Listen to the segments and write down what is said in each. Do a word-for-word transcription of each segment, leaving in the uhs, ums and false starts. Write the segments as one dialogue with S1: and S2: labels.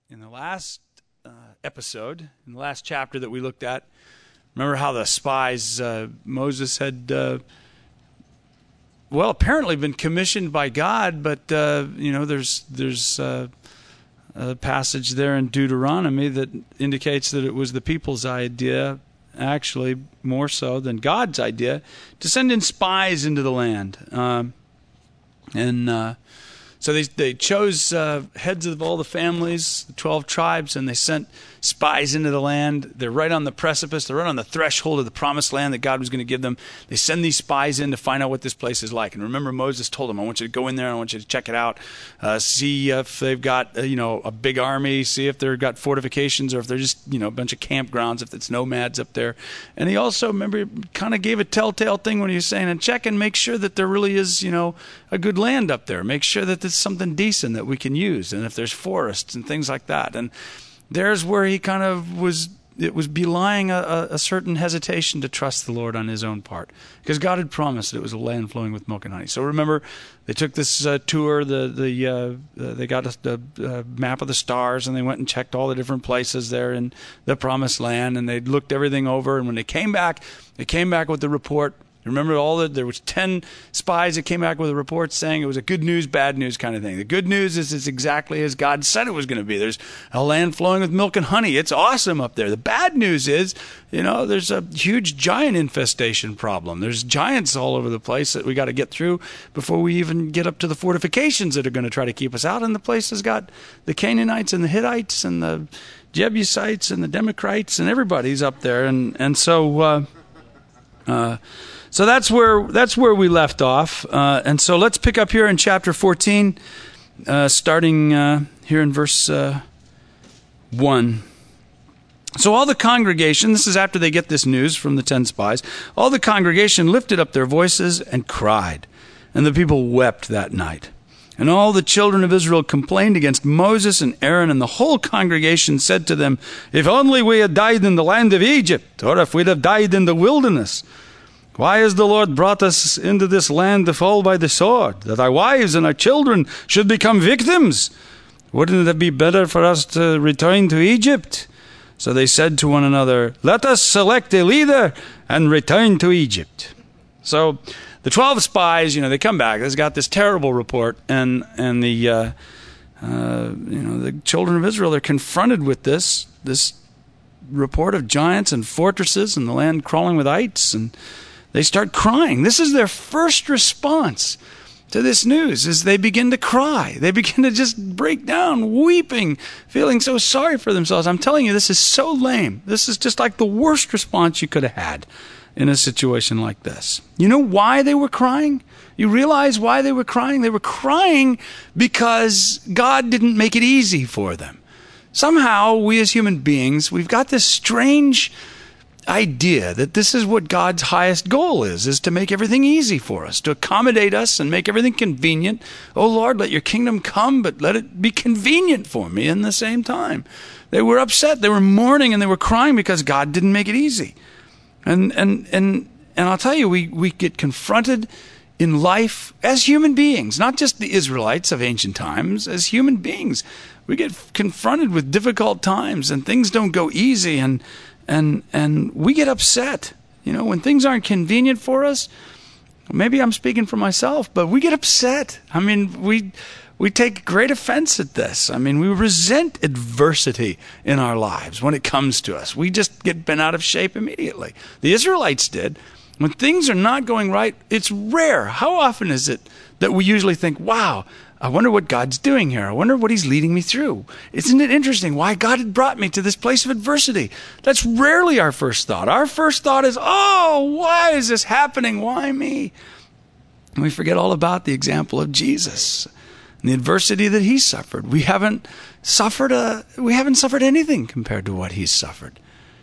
S1: in the last uh, episode, in the last chapter that we looked at, remember how the spies, uh, Moses had, uh, well, apparently been commissioned by God, but, uh, you know, there's there's uh, a passage there in Deuteronomy that indicates that it was the people's idea, actually more so than God's idea, to send in spies into the land. Um, and uh, so they they chose uh, heads of all the families, the twelve tribes, and they sent spies into the land. They're right on the precipice. They're right on the threshold of the promised land that God was going to give them. They send these spies in to find out what this place is like. And remember, Moses told them, I want you to go in there. I want you to check it out. Uh, see if they've got, uh, you know, a big army. See if they've got fortifications or if they're just, you know, a bunch of campgrounds, if it's nomads up there. And he also, remember, kind of gave a telltale thing when he was saying, and check and make sure that there really is, you know, a good land up there. Make sure that there's something decent that we can use. And if there's forests and things like that. And there's where he kind of was, it was belying a, a certain hesitation to trust the Lord on his own part. Because God had promised that it was a land flowing with milk and honey. So remember, they took this uh, tour, the the uh, uh, they got a, the uh, map of the stars, and they went and checked all the different places there in the promised land, and they looked everything over, and when they came back, they came back with the report. Remember, all the, there was ten spies that came back with a report saying it was a good news, bad news kind of thing. The good news is it's exactly as God said it was going to be. There's a land flowing with milk and honey. It's awesome up there. The bad news is, you know, there's a huge giant infestation problem. There's giants all over the place that we got to get through before we even get up to the fortifications that are going to try to keep us out. And the place has got the Canaanites and the Hittites and the Jebusites and the Democrites and everybody's up there. And, and so... Uh, uh, So that's where that's where we left off. Uh, and so let's pick up here in chapter fourteen, uh, starting uh, here in verse uh, one. So all the congregation, this is after they get this news from the ten spies, all the congregation lifted up their voices and cried, and the people wept that night. And all the children of Israel complained against Moses and Aaron, and the whole congregation said to them, "If only we had died in the land of Egypt, or if we'd have died in the wilderness. Why has the Lord brought us into this land to fall by the sword, that our wives and our children should become victims? Wouldn't it be better for us to return to Egypt?" So they said to one another, "Let us select a leader and return to Egypt." So the twelve spies, you know, they come back. They've got this terrible report, and and the uh, uh, you know the children of Israel, they're confronted with this this report of giants and fortresses and the land crawling with ites, and they start crying. This is their first response to this news, is they begin to cry. They begin to just break down, weeping, feeling so sorry for themselves. I'm telling you, this is so lame. This is just like the worst response you could have had in a situation like this. You know why they were crying? You realize why they were crying? They were crying because God didn't make it easy for them. Somehow, we as human beings, we've got this strange idea that this is what God's highest goal is, is to make everything easy for us, to accommodate us and make everything convenient. Oh Lord, let your kingdom come, but let it be convenient for me in the same time. They were upset, they were mourning, and they were crying because God didn't make it easy. And and and and I'll tell you, we, we get confronted in life as human beings, not just the Israelites of ancient times, as human beings. We get confronted with difficult times, and things don't go easy, and And and we get upset, you know, when things aren't convenient for us. Maybe I'm speaking for myself, but we get upset. I mean, we we take great offense at this. I mean, we resent adversity in our lives when it comes to us. We just get bent out of shape immediately. The Israelites did. When things are not going right, it's rare. How often is it that we usually think, wow, I wonder what God's doing here. I wonder what he's leading me through. Isn't it interesting why God had brought me to this place of adversity? That's rarely our first thought. Our first thought is, oh, why is this happening? Why me? And we forget all about the example of Jesus and the adversity that he suffered. We haven't suffered a, we haven't suffered anything compared to what he's suffered.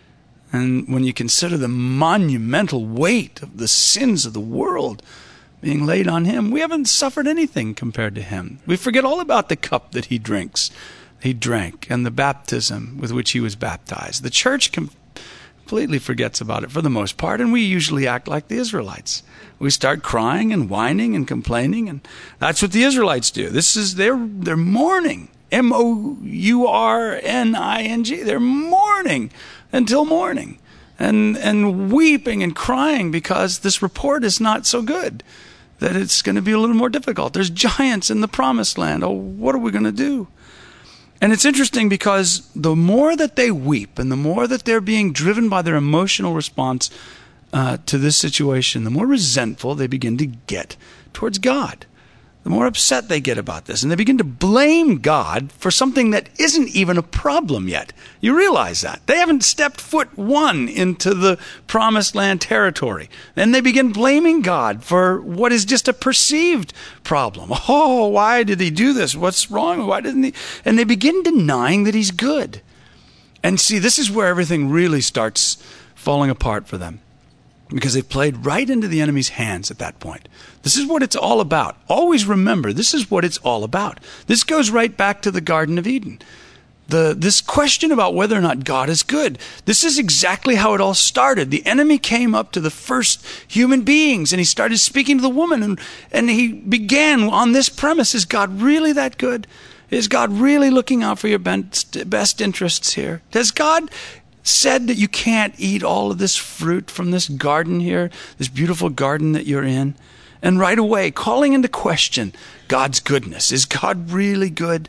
S1: And when you consider the monumental weight of the sins of the world being laid on him, we haven't suffered anything compared to him. We forget all about the cup that he drinks, he drank, and the baptism with which he was baptized. The church completely forgets about it for the most part, and we usually act like the Israelites. We start crying and whining and complaining, and that's what the Israelites do. This is they're they're mourning M O U R N I N G. They're mourning until morning and, and weeping and crying because this report is not so good, that it's going to be a little more difficult. There's giants in the promised land. Oh, what are we going to do? And it's interesting because the more that they weep and the more that they're being driven by their emotional response uh, to this situation, the more resentful they begin to get towards God. The more upset they get about this. And they begin to blame God for something that isn't even a problem yet. You realize that. They haven't stepped foot one into the promised land territory. Then they begin blaming God for what is just a perceived problem. Oh, why did he do this? What's wrong? Why didn't he? And they begin denying that he's good. And see, this is where everything really starts falling apart for them, because they've played right into the enemy's hands at that point. This is what it's all about. Always remember, this is what it's all about. This goes right back to the Garden of Eden. The, this question about whether or not God is good. This is exactly how it all started. The enemy came up to the first human beings and he started speaking to the woman, and, and he began on this premise: is God really that good? Is God really looking out for your best, best interests here? Does God said that you can't eat all of this fruit from this garden here, this beautiful garden that you're in? And right away, calling into question God's goodness. Is God really good?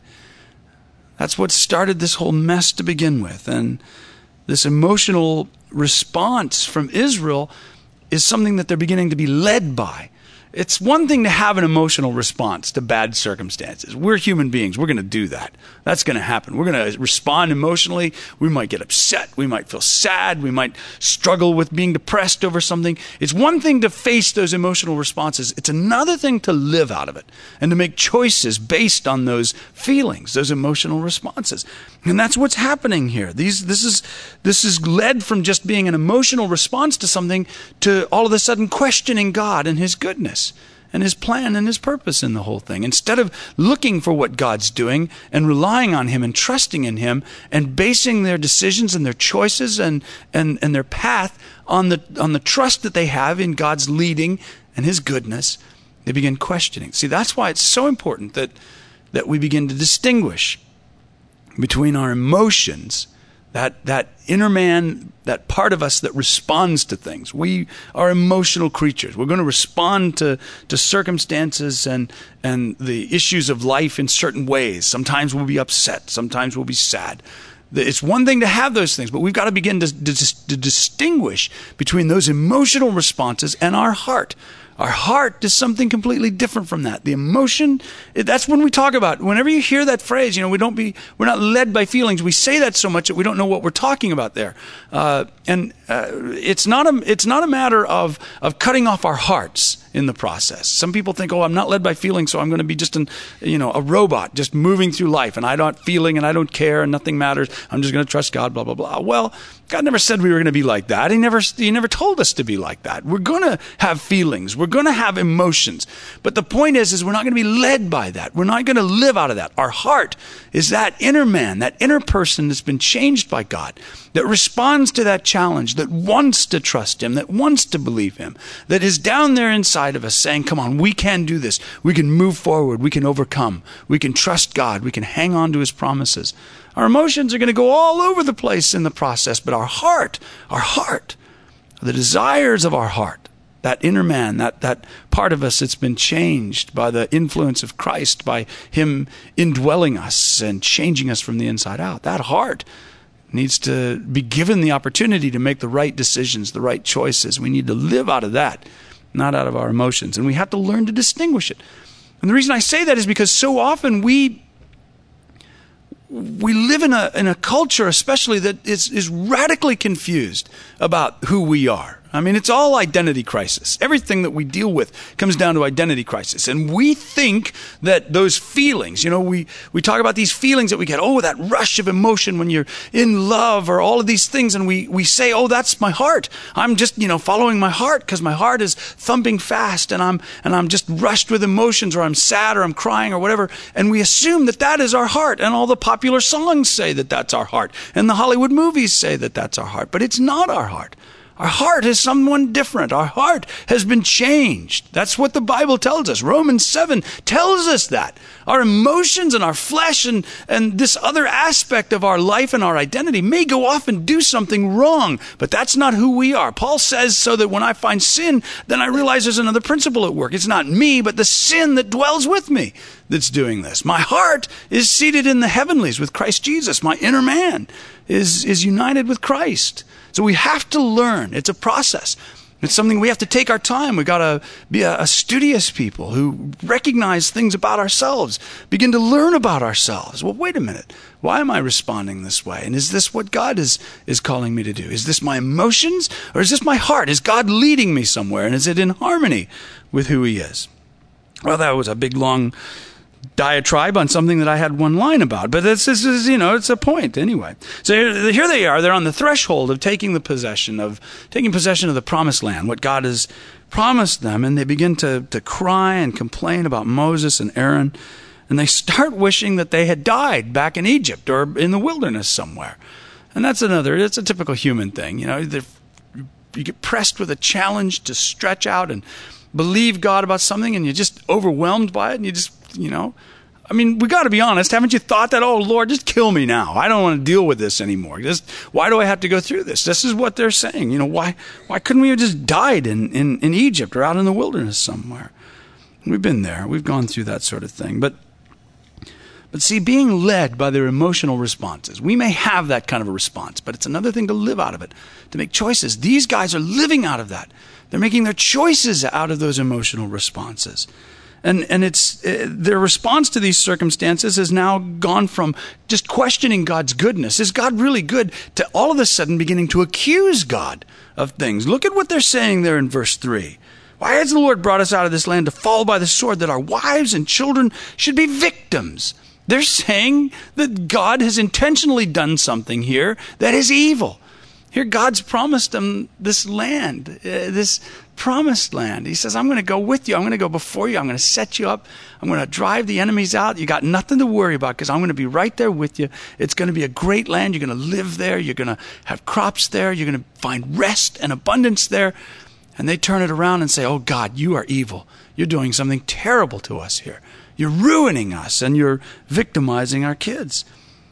S1: That's what started this whole mess to begin with. And this emotional response from Israel is something that they're beginning to be led by. It's one thing to have an emotional response to bad circumstances. We're human beings. We're going to do that. That's going to happen. We're going to respond emotionally. We might get upset. We might feel sad. We might struggle with being depressed over something. It's one thing to face those emotional responses. It's another thing to live out of it and to make choices based on those feelings, those emotional responses. And that's what's happening here. These, this is, this is led from just being an emotional response to something to all of a sudden questioning God and his goodness and his plan and his purpose in the whole thing. Instead of looking for what God's doing and relying on him and trusting in him and basing their decisions and their choices and, and, and their path on the, on the trust that they have in God's leading and his goodness, they begin questioning. See, that's why it's so important that, that we begin to distinguish between our emotions, that that inner man, that part of us that responds to things. We are emotional creatures. We're going to respond to, to circumstances and, and the issues of life in certain ways. Sometimes we'll be upset. Sometimes we'll be sad. It's one thing to have those things, but we've got to begin to, to, to distinguish between those emotional responses and our heart. Our heart is something completely different from that. The emotion, that's when we talk about, whenever you hear that phrase, you know, we don't be, we're not led by feelings. We say that so much that we don't know what we're talking about there. Uh, and uh, it's not a, it's not a matter of, of cutting off our hearts in the process. Some people think, oh, I'm not led by feelings, so I'm going to be just an, you know, a robot just moving through life, and I don't feeling and I don't care and nothing matters. I'm just going to trust God, blah, blah, blah. Well, God never said we were going to be like that. He never, he never told us to be like that. We're going to have feelings. We're going to have emotions. But the point is, is we're not going to be led by that. We're not going to live out of that. Our heart is that inner man, that inner person that's been changed by God, that responds to that challenge, that wants to trust him, that wants to believe him, that is down there inside of us saying, come on, we can do this. We can move forward. We can overcome. We can trust God. We can hang on to his promises. Our emotions are going to go all over the place in the process, but our heart, our heart, the desires of our heart, that inner man, that, that part of us that's been changed by the influence of Christ, by him indwelling us and changing us from the inside out, that heart needs to be given the opportunity to make the right decisions, the right choices. We need to live out of that, not out of our emotions. And we have to learn to distinguish it. And the reason I say that is because so often we we live in a in a culture, especially, that is, is radically confused about who we are. I mean, it's all identity crisis. Everything that we deal with comes down to identity crisis. And we think that those feelings, you know, we, we talk about these feelings that we get, oh, that rush of emotion when you're in love, or all of these things. And we, we say, oh, that's my heart. I'm just, you know, following my heart because my heart is thumping fast, and I'm, and I'm just rushed with emotions, or I'm sad, or I'm crying, or whatever. And we assume that that is our heart. And all the popular songs say that that's our heart. And the Hollywood movies say that that's our heart. But it's not our heart. Our heart is someone different. Our heart has been changed. That's what the Bible tells us. Romans seven tells us that. Our emotions and our flesh and, and this other aspect of our life and our identity may go off and do something wrong, but that's not who we are. Paul says, so that when I find sin, then I realize there's another principle at work. It's not me, but the sin that dwells with me that's doing this. My heart is seated in the heavenlies with Christ Jesus. My inner man is, is united with Christ. So we have to learn. It's a process. It's something we have to take our time. We've got to be a, a studious people who recognize things about ourselves, begin to learn about ourselves. Well, wait a minute. Why am I responding this way? And is this what God is, is calling me to do? Is this my emotions or is this my heart? Is God leading me somewhere? And is it in harmony with who he is? Well, that was a big, long diatribe on something that I had one line about, but this is, you know, it's a point anyway. So here, here they are. They're on the threshold of taking the possession of taking possession of the promised land, what God has promised them, and they begin to to cry and complain about Moses and Aaron, and they start wishing that they had died back in Egypt or in the wilderness somewhere. And that's another. It's a typical human thing, you know. You get pressed with a challenge to stretch out and believe God about something, and you're just overwhelmed by it, and you just You know, I mean, we got to be honest. Haven't you thought that, oh, Lord, just kill me now. I don't want to deal with this anymore. Just, why do I have to go through this? This is what they're saying. You know, why why couldn't we have just died in, in, in Egypt or out in the wilderness somewhere? We've been there. We've gone through that sort of thing. But, but see, being led by their emotional responses, we may have that kind of a response, but it's another thing to live out of it, to make choices. These guys are living out of that. They're making their choices out of those emotional responses. And and it's uh, their response to these circumstances has now gone from just questioning God's goodness. Is God really good? To all of a sudden beginning to accuse God of things. Look at what they're saying there in verse three. Why has the Lord brought us out of this land to fall by the sword, that our wives and children should be victims? They're saying that God has intentionally done something here that is evil. Here God's promised them this land, uh, this promised land. He says, I'm going to go with you. I'm going to go before you. I'm going to set you up. I'm going to drive the enemies out. You got nothing to worry about because I'm going to be right there with you. It's going to be a great land. You're going to live there. You're going to have crops there. You're going to find rest and abundance there. And they turn it around and say, oh God, you are evil. You're doing something terrible to us here. You're ruining us and you're victimizing our kids.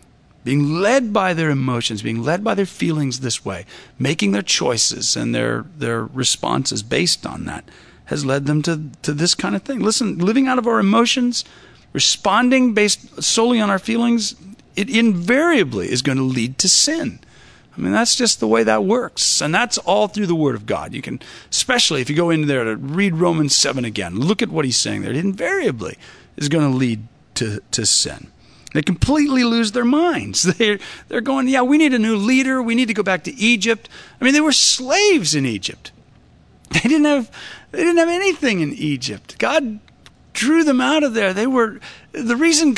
S1: Being led by their emotions, being led by their feelings this way, making their choices and their, their responses based on that has led them to, to this kind of thing. Listen, living out of our emotions, responding based solely on our feelings, it invariably is going to lead to sin. I mean, that's just the way that works. And that's all through the Word of God. You can, especially if you go in there to read Romans seven again, look at what he's saying there. It invariably is going to lead to, to sin. They completely lose their minds. They're, they're going, yeah, we need a new leader. We need to go back to Egypt. I mean, they were slaves in Egypt. They didn't have, they didn't have anything in Egypt. God drew them out of there. They were, the reason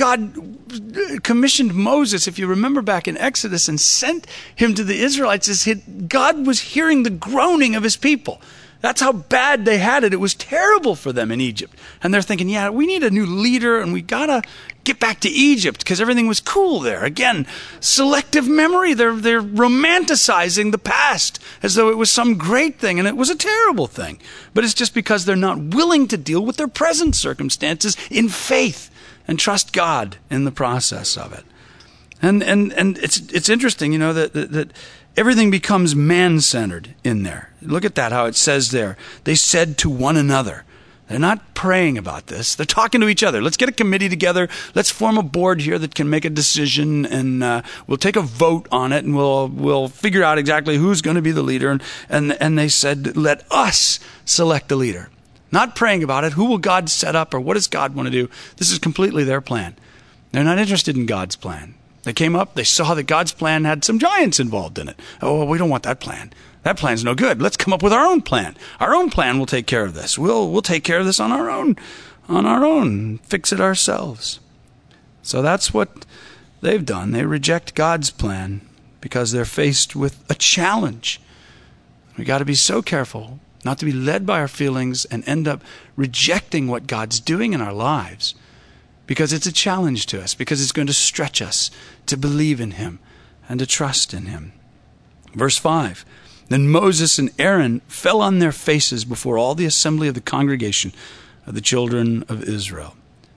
S1: God commissioned Moses, if you remember back in Exodus, and sent him to the Israelites, is he, God was hearing the groaning of his people. That's how bad they had it. It was terrible for them in Egypt. And they're thinking, yeah, we need a new leader and we got to get back to Egypt because everything was cool there. Again, selective memory. They're, they're romanticizing the past as though it was some great thing, and it was a terrible thing. But it's just because they're not willing to deal with their present circumstances in faith and trust God in the process of it. And and and it's it's interesting, you know, that that, that everything becomes man-centered in there. Look at that, how it says there. They said to one another. They're not praying about this. They're talking to each other. Let's get a committee together. Let's form a board here that can make a decision, and uh, we'll take a vote on it, and we'll we'll figure out exactly who's going to be the leader. And, and and they said, let us select the leader. Not praying about it. Who will God set up, or what does God want to do? This is completely their plan. They're not interested in God's plan. They came up, they saw that God's plan had some giants involved in it. Oh, well, we don't want that plan. That plan's no good. Let's come up with our own plan. Our own plan will take care of this. We'll we'll take care of this on our own, on our own, fix it ourselves. So that's what they've done. They reject God's plan because they're faced with a challenge. We got to be so careful not to be led by our feelings and end up rejecting what God's doing in our lives, because it's a challenge to us, because it's going to stretch us to believe in him and to trust in him. Verse five. Then Moses and Aaron fell on their faces before all the assembly of the congregation of the children of Israel.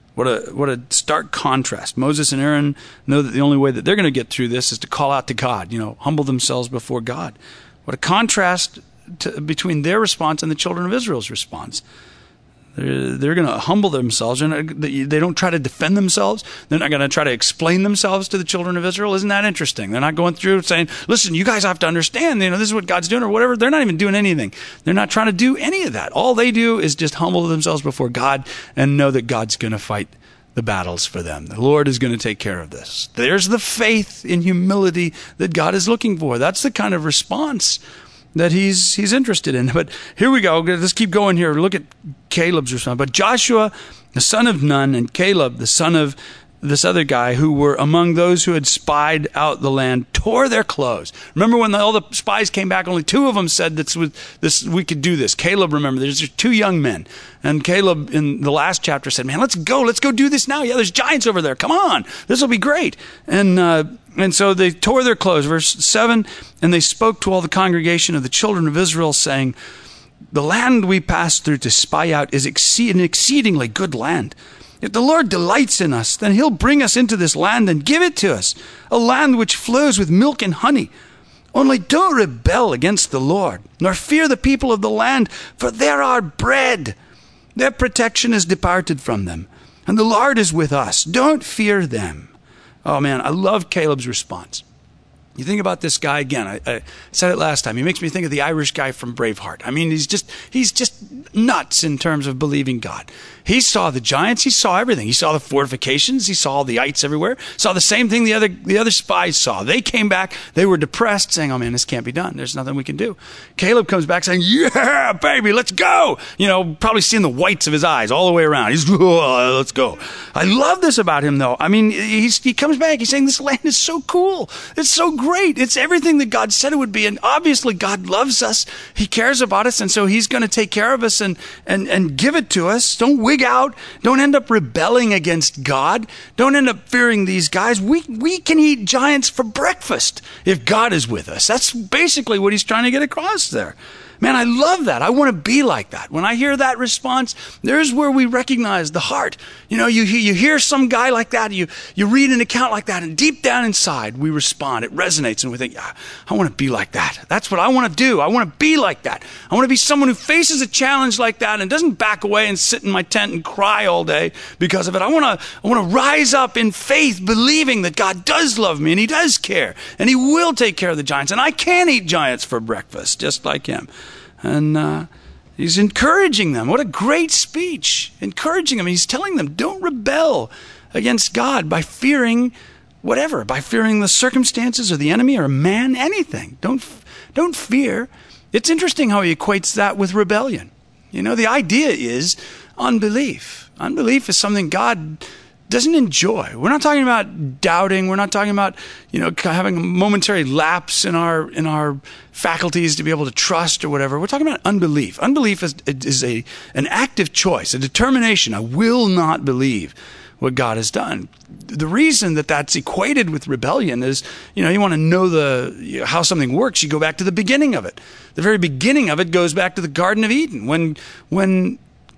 S1: What a what a stark contrast. Moses and Aaron know that the only way that they're going to get through this is to call out to God, you know, humble themselves before God. What a contrast to, between their response and the children of Israel's response. They're, they're going to humble themselves. And they don't try to defend themselves. They're not going to try to explain themselves to the children of Israel. Isn't that interesting? They're not going through saying, listen, you guys have to understand, you know, this is what God's doing or whatever. They're not even doing anything. They're not trying to do any of that. All they do is just humble themselves before God and know that God's going to fight the battles for them. The Lord is going to take care of this. There's the faith in humility that God is looking for. That's the kind of response that he's he's interested in. But here we go. Let's keep going here. Look at Caleb's response. But Joshua, the son of Nun, and Caleb, the son of this other guy, who were among those who had spied out the land, tore their clothes. Remember when the, all the spies came back, only two of them said that this, this, we could do this. Caleb, remember, there's two young men. And Caleb, in the last chapter, said, man, let's go. Let's go do this now. Yeah, there's giants over there. Come on. This will be great. And uh, and so they tore their clothes. Verse seven, and they spoke to all the congregation of the children of Israel, saying, the land we passed through to spy out is exceed, an exceedingly good land. If the Lord delights in us, then he'll bring us into this land and give it to us, a land which flows with milk and honey. Only don't rebel against the Lord, nor fear the people of the land, for they're our bread. Their protection is departed from them, and the Lord is with us. Don't fear them. Oh, man, I love Caleb's response. You think about this guy again. I, I said it last time. He makes me think of the Irish guy from Braveheart. I mean, he's just he's just nuts in terms of believing God. He saw the giants. He saw everything. He saw the fortifications. He saw all the ites everywhere. Saw the same thing the other the other spies saw. They came back. They were depressed, saying, "Oh man, this can't be done. There's nothing we can do." Caleb comes back saying, "Yeah, baby, let's go." You know, probably seeing the whites of his eyes all the way around. He's, oh, let's go. I love this about him, though. I mean, he's, he comes back. He's saying, "This land is so cool. It's so great. It's everything that God said it would be." And obviously, God loves us. He cares about us, and so He's going to take care of us and and and give it to us. Don't wig out. Don't end up rebelling against God. Don't end up fearing these guys. We we can eat giants for breakfast if God is with us. That's basically what He's trying to get across there. Man, I love that. I want to be like that. When I hear that response, there's where we recognize the heart. You know, you, you hear some guy like that, you, you read an account like that, and deep down inside, we respond. It resonates, and we think, yeah, I want to be like that. That's what I want to do. I want to be like that. I want to be someone who faces a challenge like that and doesn't back away and sit in my tent and cry all day because of it. I want to I want to rise up in faith, believing that God does love me, and He does care, and He will take care of the giants, and I can eat giants for breakfast, just like Him. And uh, he's encouraging them. What a great speech. Encouraging them. He's telling them, don't rebel against God by fearing whatever, by fearing the circumstances or the enemy or man, anything. Don't, don't fear. It's interesting how he equates that with rebellion. You know, the idea is unbelief. Unbelief is something God doesn't enjoy. We're not talking about doubting. We're not talking about, you know, having a momentary lapse in our in our faculties to be able to trust or whatever. We're talking about unbelief. Unbelief is is a an active choice, a determination. I will not believe what God has done. The reason that that's equated with rebellion is, you know, you want to know the you know, how something works. You go back to the beginning of it. The very beginning of it goes back to the Garden of Eden when when.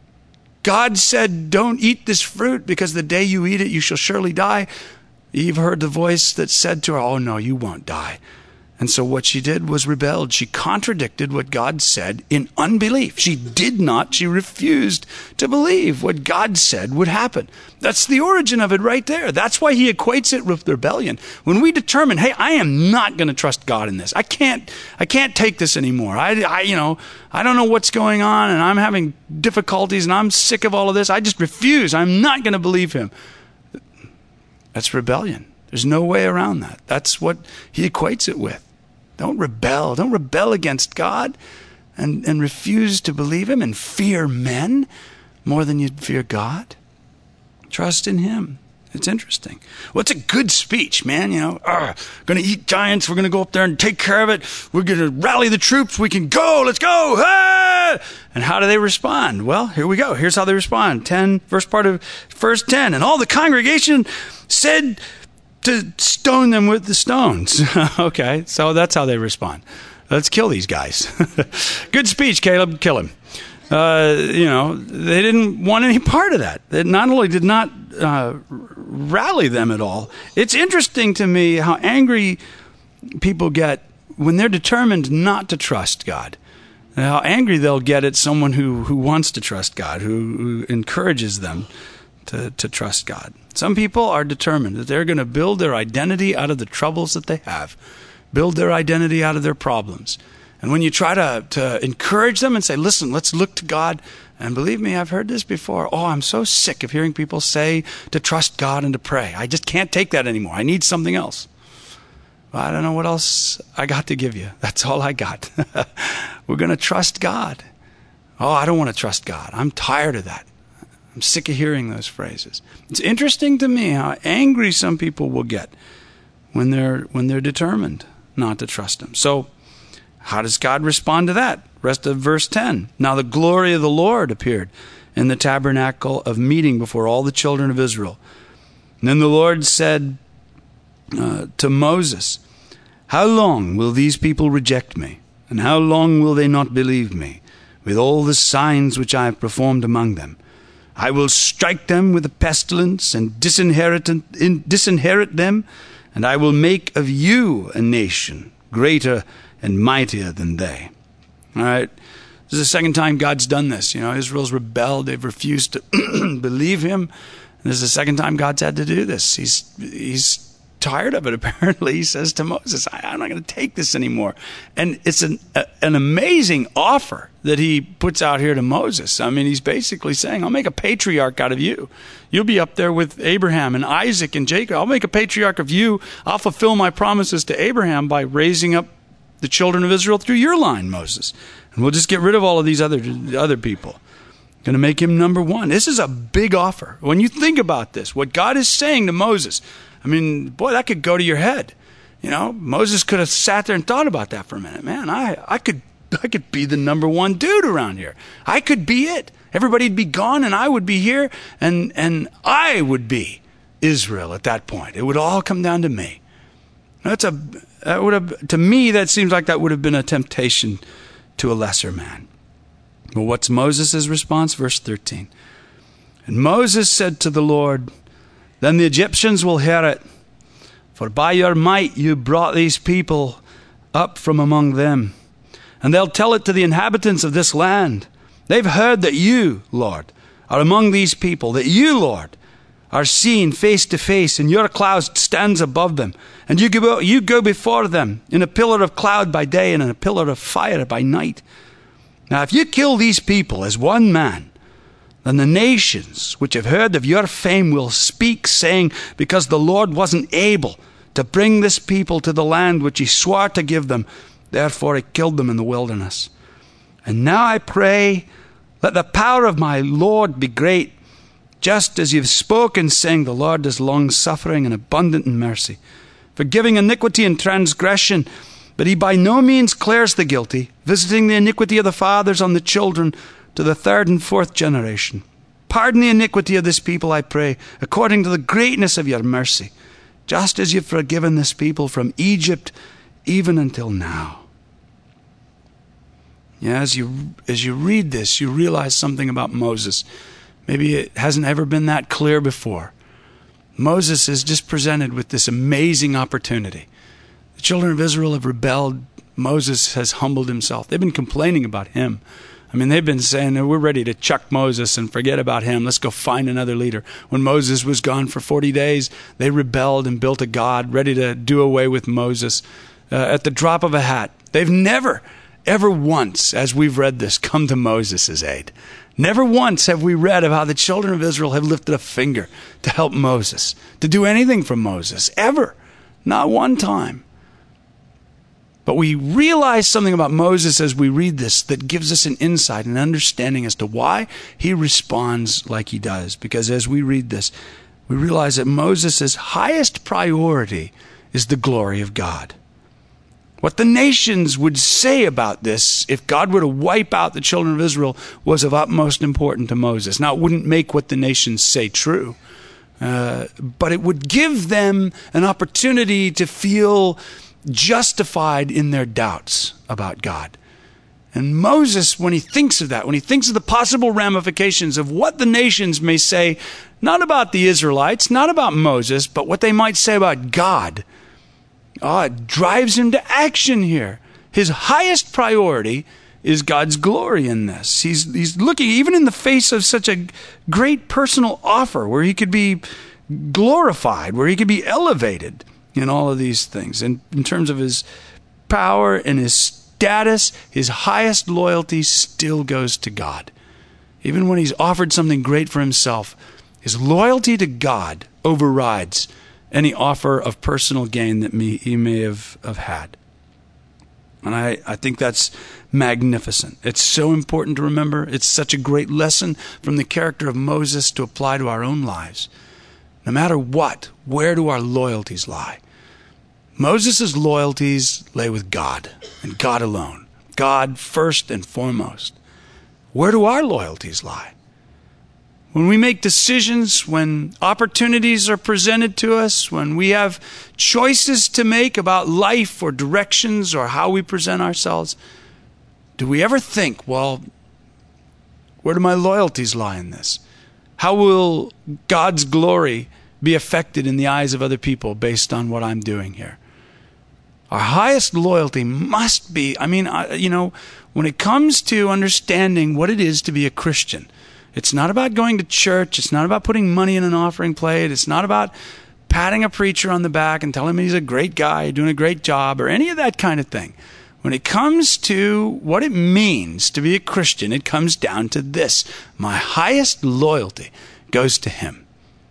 S1: God said, don't eat this fruit because the day you eat it, you shall surely die. Eve heard the voice that said to her, oh, no, you won't die. And so what she did was rebelled. She contradicted what God said in unbelief. She did not, she refused to believe what God said would happen. That's the origin of it right there. That's why he equates it with rebellion. When we determine, hey, I am not going to trust God in this. I can't, I can't take this anymore. I, I, you know, I don't know what's going on and I'm having difficulties and I'm sick of all of this. I just refuse. I'm not going to believe him. That's rebellion. There's no way around that. That's what he equates it with. Don't rebel. Don't rebel against God and, and refuse to believe him and fear men more than you'd fear God. Trust in him. It's interesting. Well, it's a good speech, man. You know, uh, going to eat giants. We're going to go up there and take care of it. We're going to rally the troops. We can go. Let's go. Ah! And how do they respond? Well, here we go. Here's how they respond. ten, first part of verse ten. And all the congregation said to stone them with the stones. Okay, so that's how they respond. Let's kill these guys. Good speech, Caleb. Kill him. uh, you know, they didn't want any part of that. It not only did not uh, rally them at all, it's interesting to me how angry people get when they're determined not to trust God. And how angry they'll get at someone who, who wants to trust God, who, who encourages them to, to trust God. Some people are determined that they're going to build their identity out of the troubles that they have, build their identity out of their problems. And when you try to, to encourage them and say, listen, let's look to God, and believe me, I've heard this before. Oh, I'm so sick of hearing people say to trust God and to pray. I just can't take that anymore. I need something else. Well, I don't know what else I got to give you. That's all I got. We're going to trust God. Oh, I don't want to trust God. I'm tired of that. I'm sick of hearing those phrases. It's interesting to me how angry some people will get when they're when they're determined not to trust Him. So how does God respond to that? Rest of verse ten. Now the glory of the Lord appeared in the tabernacle of meeting before all the children of Israel. And then the Lord said uh, to Moses, how long will these people reject me? And how long will they not believe me, with all the signs which I have performed among them? I will strike them with a pestilence and disinherit, in, disinherit them, and I will make of you a nation greater and mightier than they. All right. This is the second time God's done this. You know, Israel's rebelled. They've refused to believe Him. And this is the second time God's had to do this. He's he's tired of it, apparently. He says to Moses, I, I'm not going to take this anymore. And it's an, a, an amazing offer that He puts out here to Moses. I mean, He's basically saying, I'll make a patriarch out of you. You'll be up there with Abraham and Isaac and Jacob. I'll make a patriarch of you. I'll fulfill my promises to Abraham by raising up the children of Israel through your line, Moses. And we'll just get rid of all of these other other people. Going to make him number one. This is a big offer. When you think about this, what God is saying to Moses, I mean, boy, that could go to your head. You know, Moses could have sat there and thought about that for a minute. Man, I, I could I could be the number one dude around here. I could be it. Everybody'd be gone and I would be here, and and I would be Israel at that point. It would all come down to me. That's a that would have to me that seems like that would have been a temptation to a lesser man. But what's Moses' response? Verse thirteen. And Moses said to the Lord, then the Egyptians will hear it, for by your might you brought these people up from among them. And they'll tell it to the inhabitants of this land. They've heard that you, Lord, are among these people, that you, Lord, are seen face to face, and your cloud stands above them. And you go, you go before them in a pillar of cloud by day and in a pillar of fire by night. Now, if you kill these people as one man, then the nations which have heard of your fame will speak, saying, because the Lord wasn't able to bring this people to the land which He swore to give them, therefore He killed them in the wilderness. And now I pray, let the power of my Lord be great, just as you've spoken, saying, the Lord is long-suffering and abundant in mercy, forgiving iniquity and transgression, but He by no means clears the guilty, visiting the iniquity of the fathers on the children to the third and fourth generation. Pardon the iniquity of this people, I pray, according to the greatness of your mercy, just as you've forgiven this people from Egypt, even until now. Yeah, as you as you read this, you realize something about Moses. Maybe it hasn't ever been that clear before. Moses is just presented with this amazing opportunity. The children of Israel have rebelled. Moses has humbled himself. They've been complaining about him. I mean, they've been saying, we're ready to chuck Moses and forget about him. Let's go find another leader. When Moses was gone for forty days, they rebelled and built a god, ready to do away with Moses uh, at the drop of a hat. They've never, ever once, as we've read this, come to Moses' aid. Never once have we read of how the children of Israel have lifted a finger to help Moses, to do anything for Moses, ever. Not one time. But we realize something about Moses as we read this that gives us an insight and understanding as to why he responds like he does. Because as we read this, we realize that Moses' highest priority is the glory of God. What the nations would say about this, if God were to wipe out the children of Israel, was of utmost importance to Moses. Now, it wouldn't make what the nations say true, uh, but it would give them an opportunity to feel justified in their doubts about God. And Moses, when he thinks of that, when he thinks of the possible ramifications of what the nations may say, not about the Israelites, not about Moses, but what they might say about God, oh, it drives him to action here. His highest priority is God's glory in this. He's, he's looking, even in the face of such a great personal offer, where he could be glorified, where he could be elevated in all of these things. And in terms of his power and his status, his highest loyalty still goes to God. Even when he's offered something great for himself, his loyalty to God overrides any offer of personal gain that me, he may have, have had. And I, I think that's magnificent. It's so important to remember. It's such a great lesson from the character of Moses to apply to our own lives. No matter what, where do our loyalties lie? Moses' loyalties lay with God and God alone. God first and foremost. Where do our loyalties lie? When we make decisions, when opportunities are presented to us, when we have choices to make about life or directions or how we present ourselves, do we ever think, well, where do my loyalties lie in this? How will God's glory be affected in the eyes of other people based on what I'm doing here? Our highest loyalty must be, I mean, you know, when it comes to understanding what it is to be a Christian, it's not about going to church. It's not about putting money in an offering plate. It's not about patting a preacher on the back and telling him he's a great guy, doing a great job, or any of that kind of thing. When it comes to what it means to be a Christian, it comes down to this. My highest loyalty goes to him.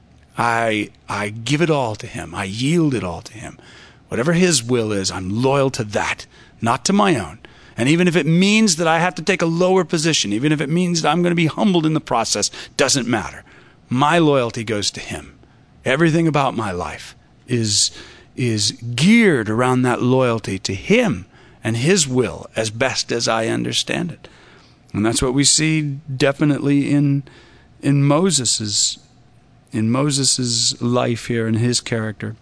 S1: I, I give it all to him. I yield it all to him. Whatever his will is, I'm loyal to that, not to my own. And even if it means that I have to take a lower position, even if it means that I'm going to be humbled in the process, doesn't matter. My loyalty goes to him. Everything about my life is, is geared around that loyalty to him and his will as best as I understand it. And that's what we see definitely in, in Moses's, in Moses's life here and his character.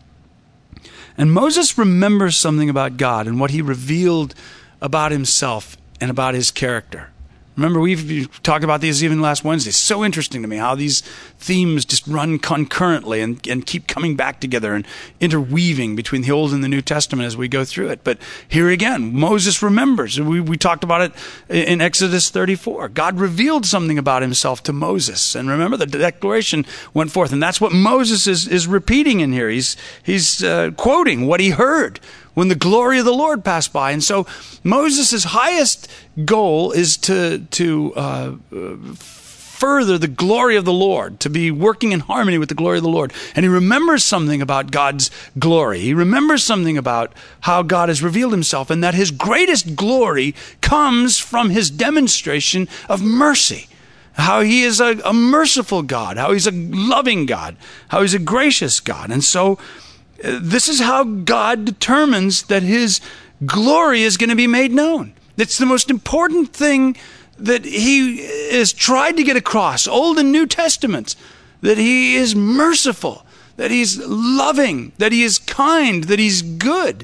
S1: And Moses remembers something about God and what he revealed about himself and about his character. Remember, we've talked about these even last Wednesday. It's so interesting to me how these themes just run concurrently and, and keep coming back together and interweaving between the Old and the New Testament as we go through it. But here again, Moses remembers. We, we talked about it in Exodus thirty-four. God revealed something about himself to Moses. And remember, the declaration went forth. And that's what Moses is, is repeating in here. He's, he's uh, quoting what he heard when the glory of the Lord passed by. And so Moses' highest goal is to, to uh, further the glory of the Lord, to be working in harmony with the glory of the Lord. And he remembers something about God's glory. He remembers something about how God has revealed himself, and that his greatest glory comes from his demonstration of mercy. How he is a, a merciful God, how he's a loving God, how he's a gracious God. And so this is how God determines that his glory is going to be made known. It's the most important thing that he has tried to get across, Old and New Testaments, that he is merciful, that he's loving, that he is kind, that he's good.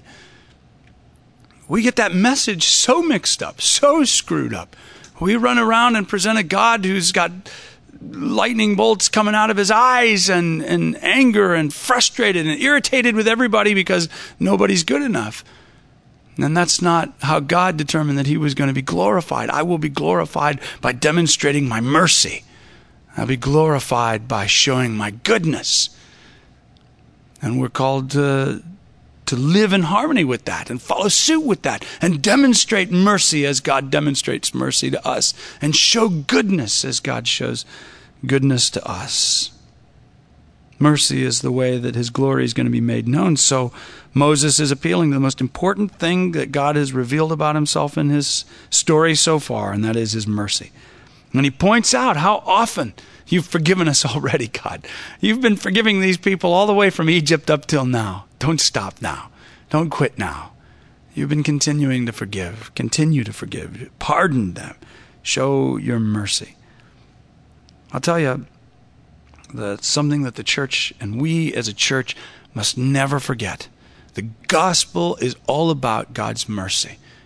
S1: We get that message so mixed up, so screwed up. We run around and present a God who's got lightning bolts coming out of his eyes and, and anger and frustrated and irritated with everybody because nobody's good enough. And that's not how God determined that he was going to be glorified. I will be glorified by demonstrating my mercy. I'll be glorified by showing my goodness. And we're called to, to live in harmony with that and follow suit with that and demonstrate mercy as God demonstrates mercy to us, and show goodness as God shows goodness to us. Mercy is the way that his glory is going to be made known. So Moses is appealing to the most important thing that God has revealed about himself in his story so far, and that is his mercy. And he points out how often you've forgiven us already, God. You've been forgiving these people all the way from Egypt up till now. Don't stop now. Don't quit now. You've been continuing to forgive. Continue to forgive. Pardon them. Show your mercy. I'll tell you, that's something that the church and we as a church must never forget. The gospel is all about God's mercy.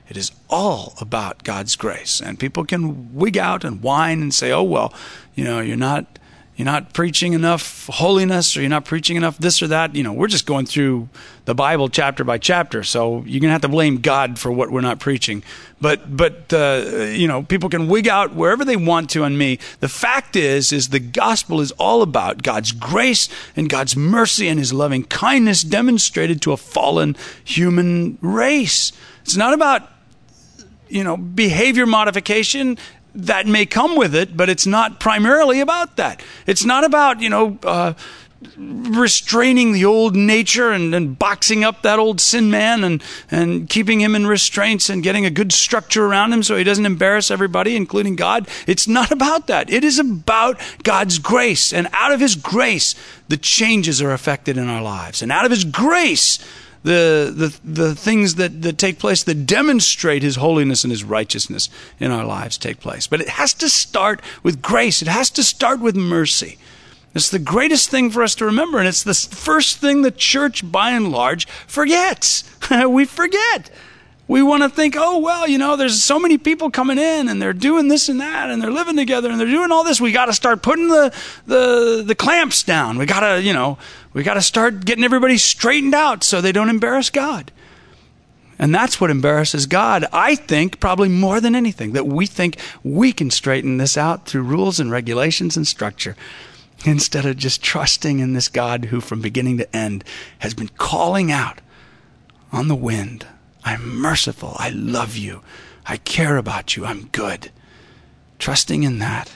S1: It is all about God's grace. And people can wig out and whine and say, oh, well, you know, you're not you're not preaching enough holiness, or you're not preaching enough this or that. You know, we're just going through the Bible chapter by chapter, so you're going to have to blame God for what we're not preaching. But, but uh, you know, people can wig out wherever they want to on me. The fact is, is the gospel is all about God's grace and God's mercy and his loving kindness demonstrated to a fallen human race. It's not about, you know, behavior modification. That may come with it, but it's not primarily about that. It's not about, you know, uh, restraining the old nature and, and boxing up that old sin man and, and keeping him in restraints and getting a good structure around him so he doesn't embarrass everybody, including God. It's not about that. It is about God's grace. And out of his grace, the changes are effected in our lives. And out of his grace, The, the the things that, that take place that demonstrate his holiness and his righteousness in our lives take place. But it has to start with grace. It has to start with mercy. It's the greatest thing for us to remember, and it's the first thing the church, by and large, forgets. We forget. We want to think, oh, well, you know, there's so many people coming in, and they're doing this and that, and they're living together, and they're doing all this. We got to start putting the, the the clamps down. We got to, you know, we got to start getting everybody straightened out so they don't embarrass God. And that's what embarrasses God, I think, probably more than anything, that we think we can straighten this out through rules and regulations and structure, instead of just trusting in this God who, from beginning to end, has been calling out on the wind, I'm merciful. I love you. I care about you. I'm good. Trusting in that.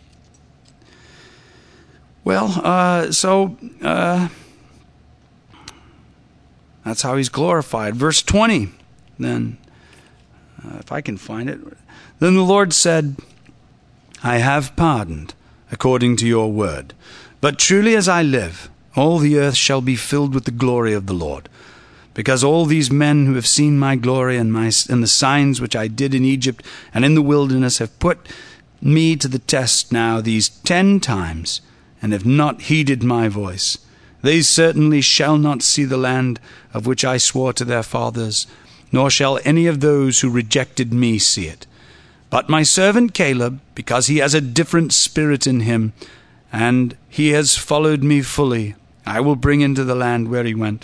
S1: Well, uh, so uh, that's how he's glorified. Verse twenty, then, uh, if I can find it. Then the Lord said, I have pardoned according to your word. But truly as I live, all the earth shall be filled with the glory of the Lord. Because all these men who have seen my glory and my and the signs which I did in Egypt and in the wilderness have put me to the test now these ten times, and have not heeded my voice. They certainly shall not see the land of which I swore to their fathers, nor shall any of those who rejected me see it. But my servant Caleb, because he has a different spirit in him, and he has followed me fully, I will bring into the land where he went,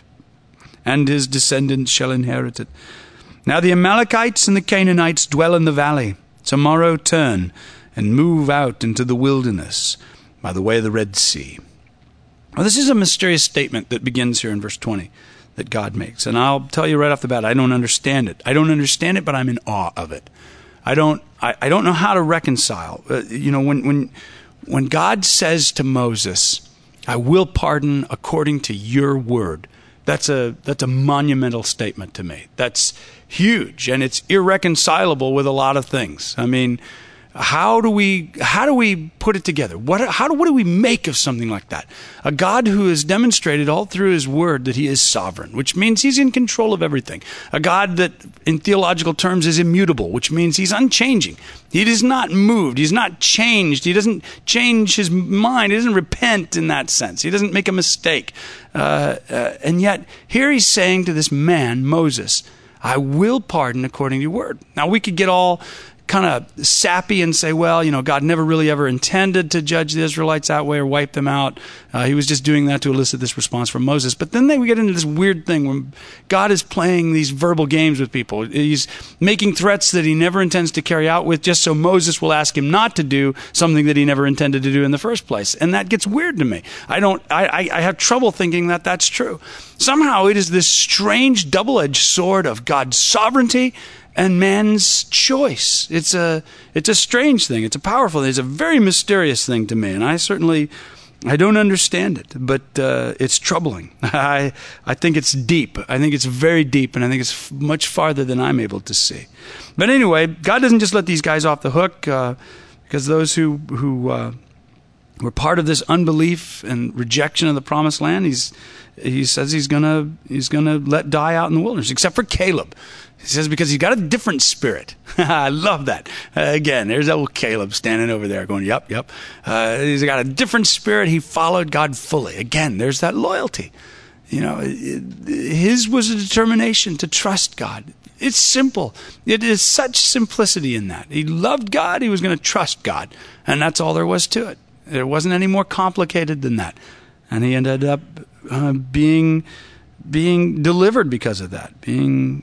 S1: and his descendants shall inherit it. Now the Amalekites and the Canaanites dwell in the valley. Tomorrow turn and move out into the wilderness by the way of the Red Sea. Well, this is a mysterious statement that begins here in verse twenty that God makes. And I'll tell you right off the bat, I don't understand it. I don't understand it, but I'm in awe of it. I don't I, I don't know how to reconcile. Uh, you know, when, when, when God says to Moses, I will pardon according to your word, That's a that's a monumental statement to me. That's huge, and it's irreconcilable with a lot of things. I mean, how do we how do we put it together? What how do what do we make of something like that? A God who has demonstrated all through his word that he is sovereign, which means he's in control of everything. A God that, in theological terms, is immutable, which means he's unchanging. He is not moved. He's not changed. He doesn't change his mind. He doesn't repent in that sense. He doesn't make a mistake. Uh, uh, and yet, here he's saying to this man, Moses, I will pardon according to your word. Now, we could get all kind of sappy and say, well, you know, God never really ever intended to judge the Israelites that way or wipe them out. Uh, he was just doing that to elicit this response from Moses. But then they, we get into this weird thing when God is playing these verbal games with people. He's making threats that he never intends to carry out with, just so Moses will ask him not to do something that he never intended to do in the first place. And that gets weird to me. I don't, I, I, I have trouble thinking that that's true. Somehow it is this strange double-edged sword of God's sovereignty and man's choice. It's a it's a strange thing. It's a powerful thing. It's a very mysterious thing to me, and I certainly I don't understand it, but uh, it's troubling. I I think it's deep. I think it's very deep, and I think it's f- much farther than I'm able to see. But anyway, God doesn't just let these guys off the hook, uh, because those who who uh, were part of this unbelief and rejection of the promised land, he's he says he's gonna he's gonna let die out in the wilderness, except for Caleb. He says because he's got a different spirit. I love that. Uh, again, there's old Caleb standing over there going, yep, yep. Uh, he's got a different spirit. He followed God fully. Again, there's that loyalty. You know, it, his was a determination to trust God. It's simple. It is such simplicity in that. He loved God. He was going to trust God. And that's all there was to it. It wasn't any more complicated than that. And he ended up uh, being being delivered because of that, being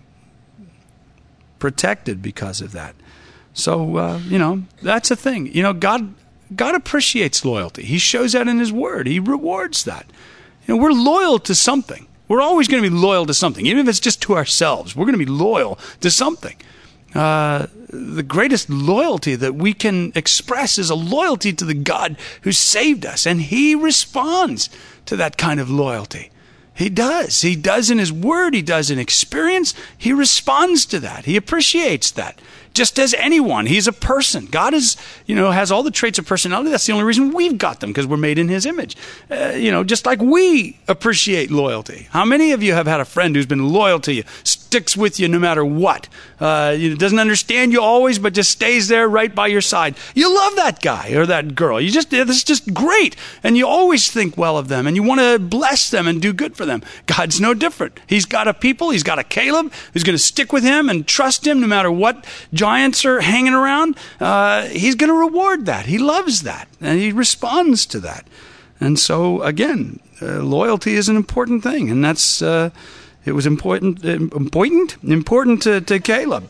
S1: protected because of that. So, uh, you know, that's a thing. You know, God God appreciates loyalty. He shows that in his word. He rewards that. You know, we're loyal to something. We're always going to be loyal to something, even if it's just to ourselves. We're going to be loyal to something. Uh, the greatest loyalty that we can express is a loyalty to the God who saved us, and he responds to that kind of loyalty. He does. He does in his word. He does in experience. He responds to that. He appreciates that. Just as anyone, he's a person. God is, you know, has all the traits of personality. That's the only reason we've got them, because we're made in his image. Uh, you know, just like we appreciate loyalty. How many of you have had a friend who's been loyal to you, sticks with you no matter what? Uh, you know, doesn't understand you always, but just stays there right by your side. You love that guy or that girl. You just, it's just great. And you always think well of them, and you want to bless them and do good for them. God's no different. He's got a people. He's got a Caleb who's going to stick with him and trust him no matter what giants are hanging around. Uh, he's going to reward that. He loves that, and he responds to that. And so, again, uh, loyalty is an important thing, and that's uh, it was important, important, important to, to Caleb.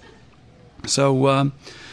S1: So uh,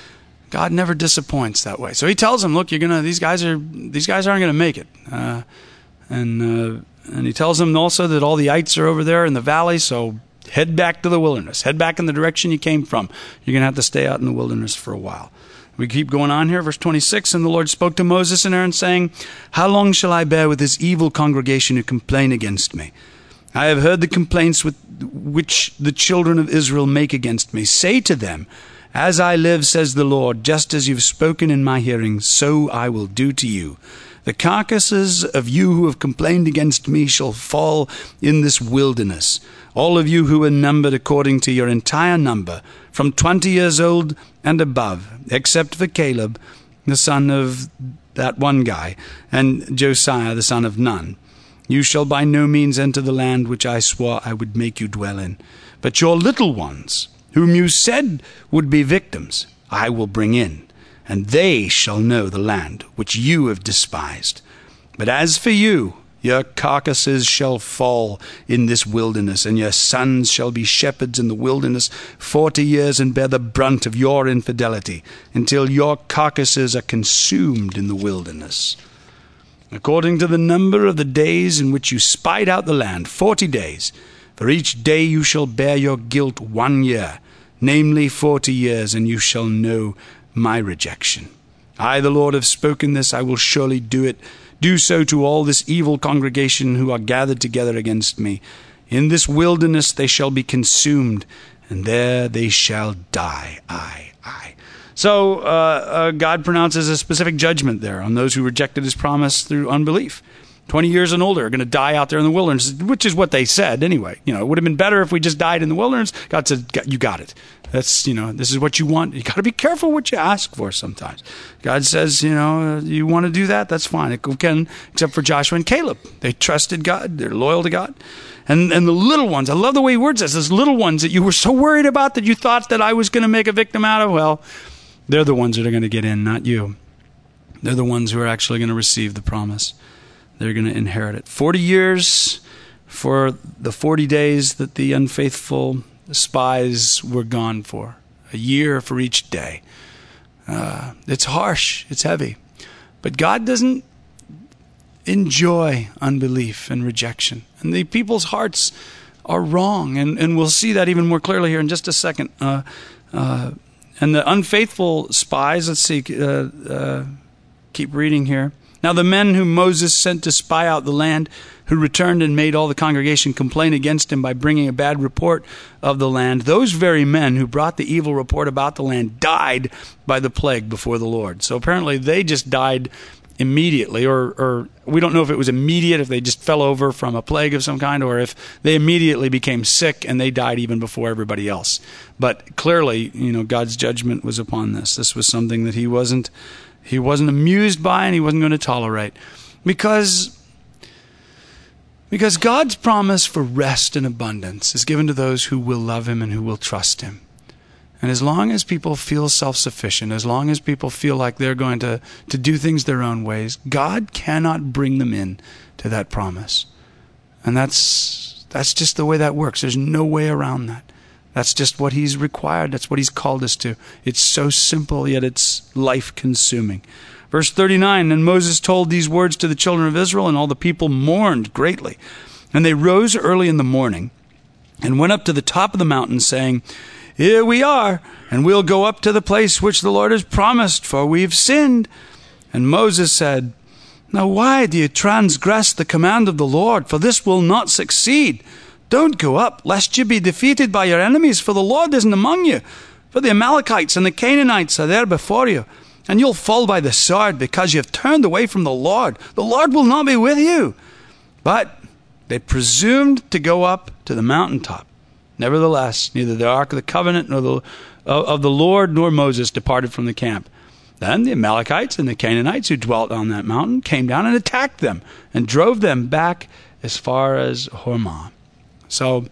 S1: God never disappoints that way. So he tells him, "Look, you're gonna. These guys are. These guys aren't going to make it." Uh, and uh, and he tells him also that all the ites are over there in the valley. So head back to the wilderness. Head back in the direction you came from. You're going to have to stay out in the wilderness for a while. We keep going on here, verse twenty-six. And the Lord spoke to Moses and Aaron, saying, "How long shall I bear with this evil congregation who complain against me? I have heard the complaints with which the children of Israel make against me. Say to them, as I live, says the Lord, just as you've spoken in my hearing, so I will do to you. The carcasses of you who have complained against me shall fall in this wilderness. All of you who are numbered according to your entire number, from twenty years old and above, except for Caleb, the son of that one guy, and Josiah, the son of Nun. You shall by no means enter the land which I swore I would make you dwell in. But your little ones, whom you said would be victims, I will bring in, and they shall know the land which you have despised. But as for you, your carcasses shall fall in this wilderness, and your sons shall be shepherds in the wilderness forty years, and bear the brunt of your infidelity, until your carcasses are consumed in the wilderness. According to the number of the days in which you spied out the land, forty days, for each day you shall bear your guilt one year, namely forty years, and you shall know my rejection. I, the Lord, have spoken this. I will surely do it. Do so to all this evil congregation who are gathered together against me. In this wilderness they shall be consumed, and there they shall die. I, I. So uh, uh, God pronounces a specific judgment there on those who rejected his promise through unbelief. Twenty years and older are going to die out there in the wilderness, which is what they said anyway. You know, it would have been better if we just died in the wilderness. God said, "You got it. That's, you know, this is what you want." You got to be careful what you ask for sometimes. God says, you know, uh, you want to do that? That's fine. It can, except for Joshua and Caleb. They trusted God. They're loyal to God. And and the little ones, I love the way he words this, those little ones that you were so worried about that you thought that I was going to make a victim out of, well, they're the ones that are going to get in, not you. They're the ones who are actually going to receive the promise. They're going to inherit it. Forty years for the forty days that the unfaithful spies were gone for. A year for each day. Uh, it's harsh. It's heavy. But God doesn't enjoy unbelief and rejection. And the people's hearts are wrong. And, and we'll see that even more clearly here in just a second. Uh, uh, and the unfaithful spies, let's see, uh, uh, keep reading here. Now the men whom Moses sent to spy out the land, who returned and made all the congregation complain against him by bringing a bad report of the land, those very men who brought the evil report about the land died by the plague before the Lord. So apparently they just died immediately, or, or we don't know if it was immediate, if they just fell over from a plague of some kind, or if they immediately became sick and they died even before everybody else. But clearly, you know, God's judgment was upon this. This was something that he wasn't He wasn't amused by, and he wasn't going to tolerate. Because Because God's promise for rest and abundance is given to those who will love him and who will trust him. And as long as people feel self-sufficient, as long as people feel like they're going to, to do things their own ways, God cannot bring them in to that promise. And that's that's just the way that works. There's no way around that. That's just what he's required. That's what he's called us to. It's so simple, yet it's life-consuming. Verse thirty-nine, and Moses told these words to the children of Israel, and all the people mourned greatly. And they rose early in the morning and went up to the top of the mountain, saying, Here we are, and we'll go up to the place which the Lord has promised, for we've sinned. And Moses said, Now why do you transgress the command of the Lord? For this will not succeed. Don't go up, lest you be defeated by your enemies, for the Lord isn't among you. For the Amalekites and the Canaanites are there before you, and you'll fall by the sword, because you have turned away from the Lord. The Lord will not be with you. But they presumed to go up to the mountaintop. Nevertheless, neither the ark of the covenant nor the, of the Lord nor Moses departed from the camp. Then the Amalekites and the Canaanites who dwelt on that mountain came down and attacked them and drove them back as far as Hormah. So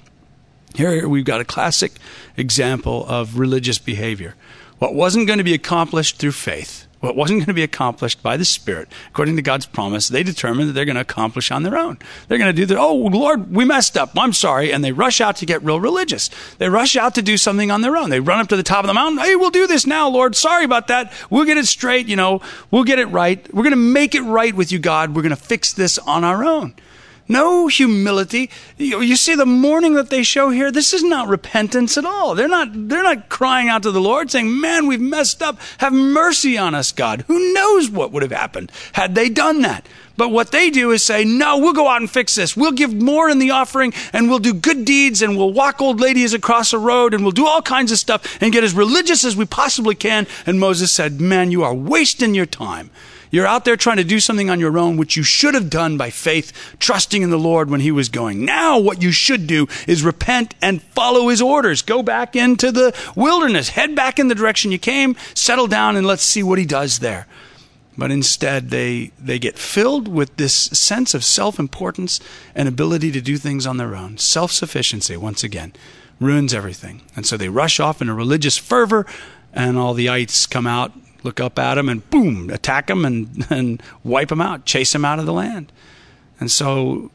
S1: here we've got a classic example of religious behavior. What wasn't going to be accomplished through faith, what wasn't going to be accomplished by the Spirit, according to God's promise, they determined that they're going to accomplish on their own. They're going to do that. Oh, Lord, we messed up. I'm sorry. And they rush out to get real religious. They rush out to do something on their own. They run up to the top of the mountain. Hey, we'll do this now, Lord. Sorry about that. We'll get it straight. You know, we'll get it right. We're going to make it right with you, God. We're going to fix this on our own. No humility. You see the mourning that they show here? This is not repentance at all. They're not, they're not crying out to the Lord saying, man, we've messed up. Have mercy on us, God. Who knows what would have happened had they done that? But what they do is say, no, we'll go out and fix this. We'll give more in the offering, and we'll do good deeds, and we'll walk old ladies across the road, and we'll do all kinds of stuff and get as religious as we possibly can. And Moses said, man, you are wasting your time. You're out there trying to do something on your own, which you should have done by faith, trusting in the Lord when he was going. Now what you should do is repent and follow his orders. Go back into the wilderness. Head back in the direction you came. Settle down and let's see what he does there. But instead, they, they get filled with this sense of self-importance and ability to do things on their own. Self-sufficiency, once again, ruins everything. And so they rush off in a religious fervor, and all the ites come out, look up at them, and boom, attack them and, and wipe them out, chase them out of the land. And so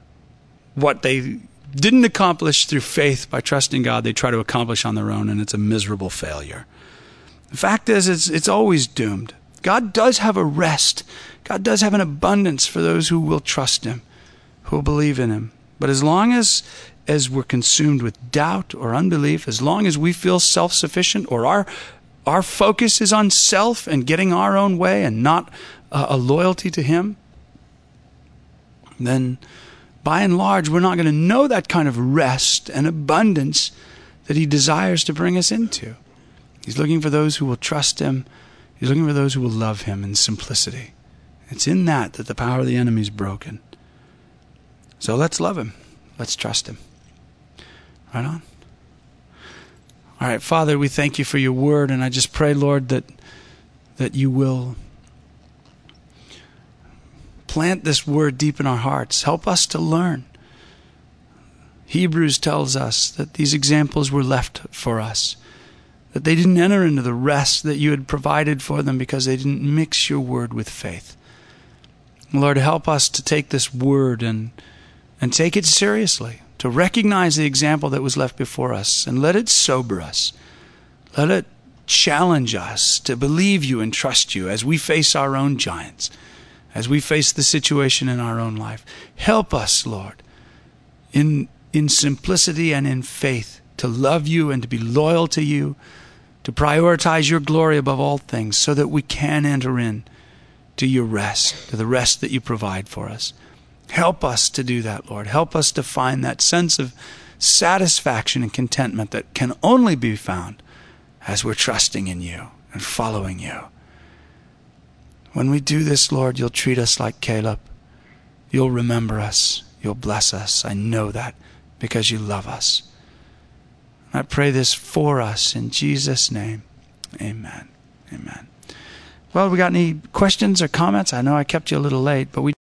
S1: what they didn't accomplish through faith by trusting God, they try to accomplish on their own, and it's a miserable failure. The fact is, it's, it's always doomed. God does have a rest. God does have an abundance for those who will trust him, who will believe in him. But as long as as we're consumed with doubt or unbelief, as long as we feel self-sufficient, or our our focus is on self and getting our own way and not uh, a loyalty to him, then by and large we're not going to know that kind of rest and abundance that he desires to bring us into. He's looking for those who will trust him. He's looking for those who will love him in simplicity. It's in that that the power of the enemy is broken. So let's love him. Let's trust him. Right on. All right, Father, we thank you for your word, and I just pray, Lord, that that you will plant this word deep in our hearts. Help us to learn. Hebrews tells us that these examples were left for us, that they didn't enter into the rest that you had provided for them because they didn't mix your word with faith. Lord, help us to take this word and and take it seriously, to recognize the example that was left before us, and let it sober us. Let it challenge us to believe you and trust you as we face our own giants, as we face the situation in our own life. Help us, Lord, in, in simplicity and in faith, to love you and to be loyal to you, to prioritize your glory above all things, so that we can enter in to your rest, to the rest that you provide for us. Help us to do that, Lord. Help us to find that sense of satisfaction and contentment that can only be found as we're trusting in you and following you. When we do this, Lord, you'll treat us like Caleb. You'll remember us. You'll bless us. I know that because you love us. I pray this for us in Jesus' name. Amen. Amen. Well, we got any questions or comments? I know I kept you a little late, but we